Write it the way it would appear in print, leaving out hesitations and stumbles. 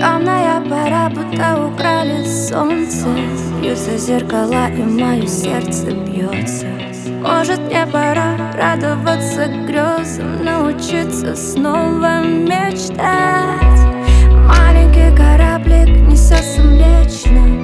Темная пора, будто украли солнце. Бьются зеркала, и мое сердце бьется. Может, мне пора радоваться грезам, научиться снова мечтать. Маленький кораблик несется млечно.